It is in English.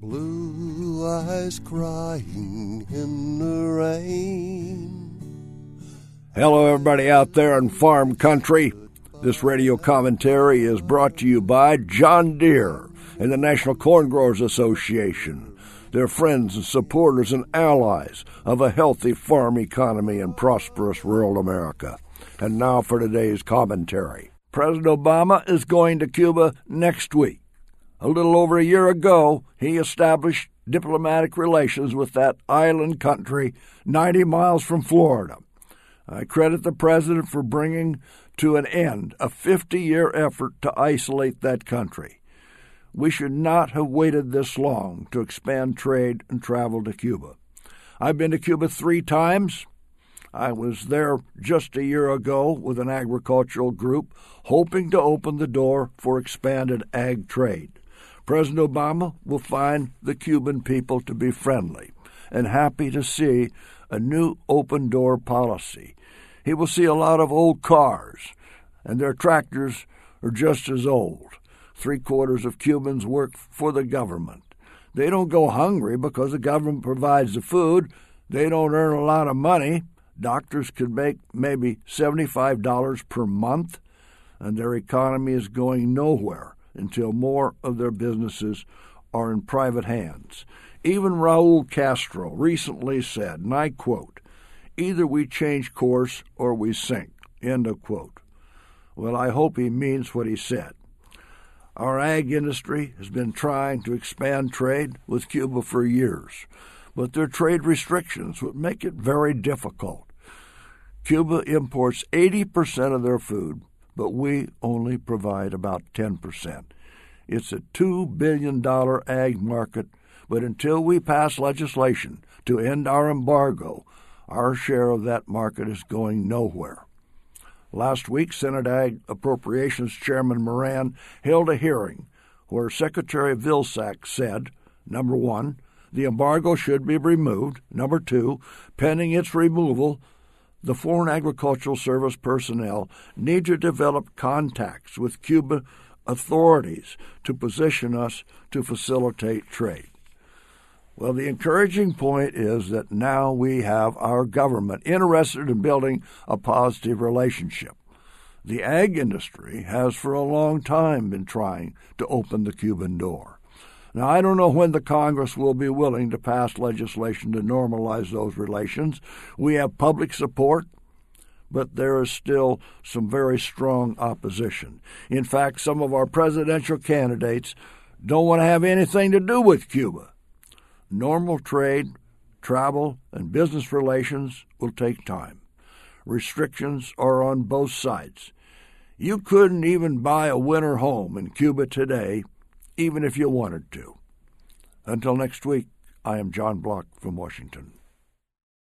Blue eyes crying in the rain. Hello, everybody out there in farm country. This radio commentary is brought to you by John Deere and the National Corn Growers Association. They're friends and supporters and allies of a healthy farm economy in prosperous rural America. And now for today's commentary. President Obama is going to Cuba next week. A little over a year ago, he established diplomatic relations with that island country 90 miles from Florida. I credit the president for bringing to an end a 50-year effort to isolate that country. We should not have waited this long to expand trade and travel to Cuba. I've been to Cuba 3 times. I was there just a year ago with an agricultural group, hoping to open the door for expanded ag trade. President Obama will find the Cuban people to be friendly and happy to see a new open-door policy. He will see a lot of old cars, and their tractors are just as old. 3/4 of Cubans work for the government. They don't go hungry because the government provides the food. They don't earn a lot of money. Doctors could make maybe $75 per month, and their economy is going nowhere until more of their businesses are in private hands. Even Raul Castro recently said, and I quote, "Either we change course or we sink," end of quote. Well, I hope he means what he said. Our ag industry has been trying to expand trade with Cuba for years, but their trade restrictions would make it very difficult. Cuba imports 80% of their food, but we only provide about 10%. It's a $2 billion ag market, but until we pass legislation to end our embargo, our share of that market is going nowhere. Last week, Senate Ag Appropriations Chairman Moran held a hearing where Secretary Vilsack said, number 1, the embargo should be removed. Number 2, pending its removal, the Foreign Agricultural Service personnel need to develop contacts with Cuban authorities to position us to facilitate trade. Well, the encouraging point is that now we have our government interested in building a positive relationship. The ag industry has for a long time been trying to open the Cuban door. Now, I don't know when the Congress will be willing to pass legislation to normalize those relations. We have public support, but there is still some very strong opposition. In fact, some of our presidential candidates don't want to have anything to do with Cuba. Normal trade, travel, and business relations will take time. Restrictions are on both sides. You couldn't even buy a winter home in Cuba today, even if you wanted to. Until next week, I am John Block from Washington.